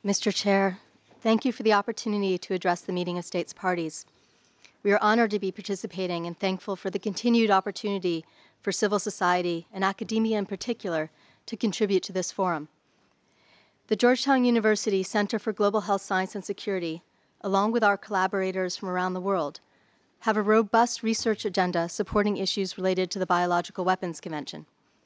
Mr. Chair, thank you for the opportunity to address the meeting of states parties. We are honored to be participating and thankful for the continued opportunity for civil society and academia in particular to contribute to this forum. The Georgetown University Center for Global Health Science and Security, along with our collaborators from around the world, have a robust research agenda supporting issues related to the Biological Weapons Convention.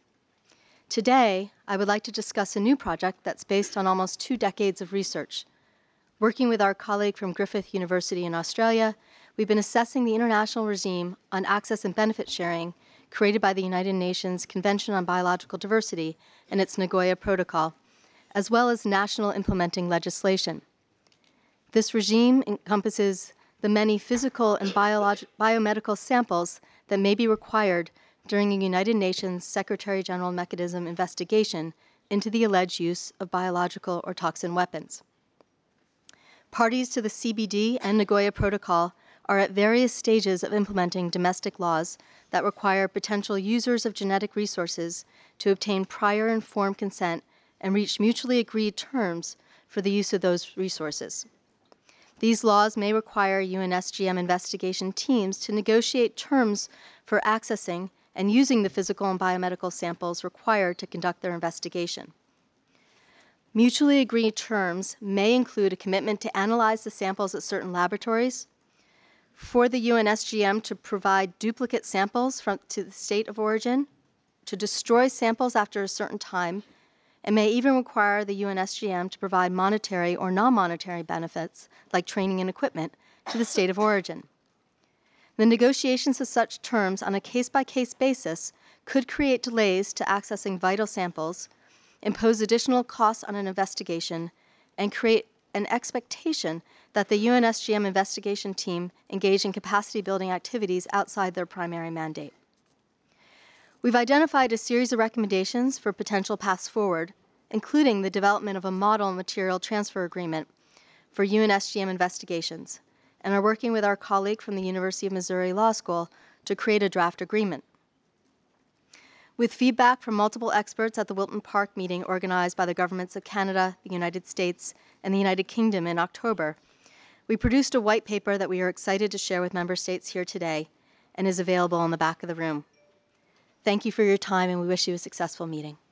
Today, I would like to discuss a new project that's based on almost 2 decades of research. Working with our colleague from Griffith University in Australia, we've been assessing the international regime on access and benefit sharing created by the United Nations Convention on Biological Diversity and its Nagoya Protocol, as well as national implementing legislation. This regime encompasses the many physical and biomedical samples that may be required during a United Nations Secretary-General mechanism investigation into the alleged use of biological or toxin weapons. Parties to the CBD and Nagoya Protocol are at various stages of implementing domestic laws that require potential users of genetic resources to obtain prior informed consent and reach mutually agreed terms for the use of those resources. These laws may require UNSGM investigation teams to negotiate terms for accessing and using the physical and biomedical samples required to conduct their investigation. Mutually agreed terms may include a commitment to analyze the samples at certain laboratories, for the UNSGM to provide duplicate samples to the state of origin, to destroy samples after a certain time, and may even require the UNSGM to provide monetary or non-monetary benefits, like training and equipment, to the state of origin. The negotiations of such terms on a case-by-case basis could create delays to accessing vital samples, impose additional costs on an investigation, and create an expectation that the UNSGM investigation team engage in capacity-building activities outside their primary mandate. We've identified a series of recommendations for potential paths forward, including the development of a model material transfer agreement for UNSGM investigations, and are working with our colleague from the University of Missouri Law School to create a draft agreement. With feedback from multiple experts at the Wilton Park meeting organized by the governments of Canada, the United States, and the United Kingdom in October, we produced a white paper that we are excited to share with member states here today and is available in the back of the room. Thank you for your time, and we wish you a successful meeting.